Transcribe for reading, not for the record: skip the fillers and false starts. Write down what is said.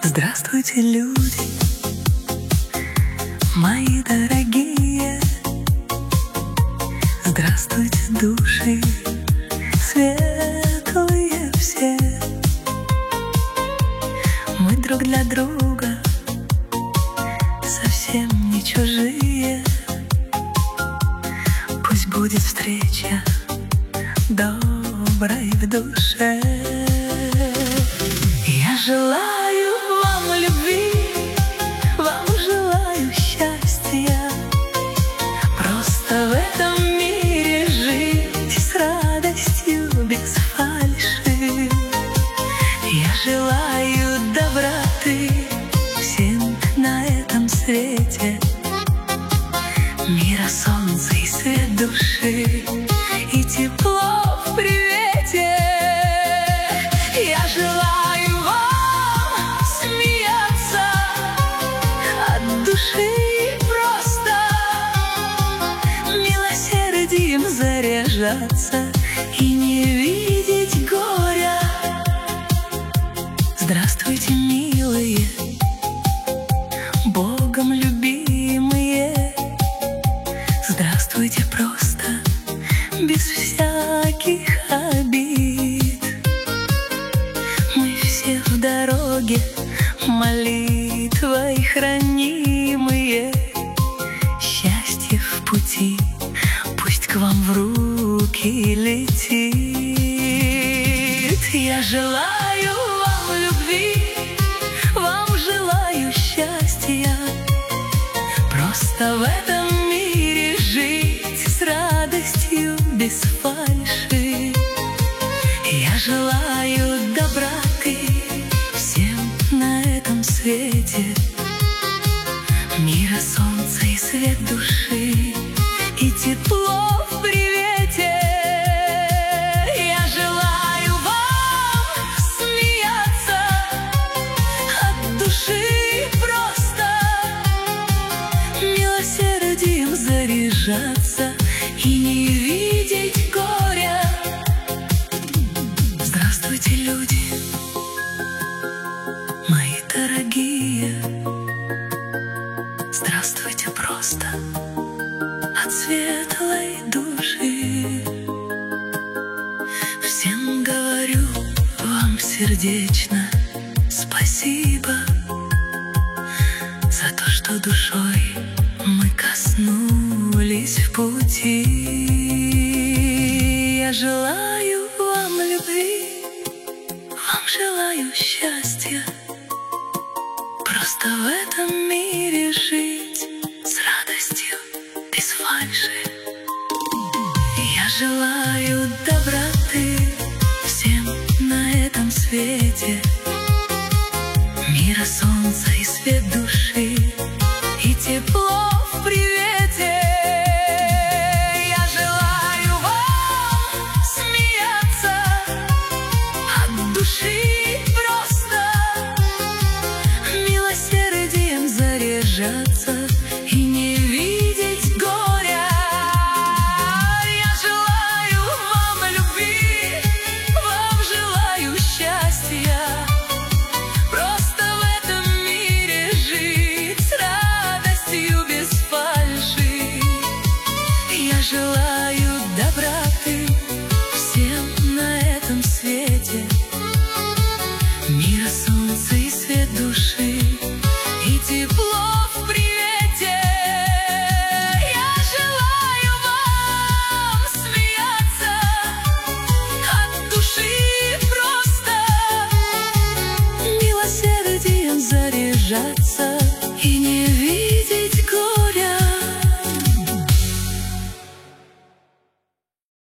Здравствуйте, люди, мои дорогие. Здравствуйте, души светлые все. Мы друг для друга совсем не чужие. Пусть будет встреча доброй в душе. Я желаю вам любви, вам желаю счастья. Просто в этом мире жить с радостью, без фальши. Я желаю доброты всем на этом свете, мира, солнца и свет души, и тепло в привете. Я желаю вам смеяться от души просто, милосердием заряжаться и не видеть горя. Здравствуйте, милые, Богом любимые. Здравствуйте просто, без всяких обид. Мы все в дороге, молитвой хранимые. Счастье в пути пусть к вам в руки летит. Я желаю вам любви, вам желаю счастья. Просто в этом мире жить с радостью, без фальши. Я желаю доброты всем на этом свете, мира, солнца и свет души, и тепло в привете. Я желаю вам смеяться от души просто, милосердием заряжаться и не видеть горя. Здравствуйте, люди, мои дорогие. Здравствуйте просто от светлой души. Всем говорю вам сердечно спасибо за то, что душой мы коснулись в пути. Я желаю вам любви, вам желаю счастья. Просто в этом мире жить с радостью, без фальши. Я желаю доброты всем на этом свете,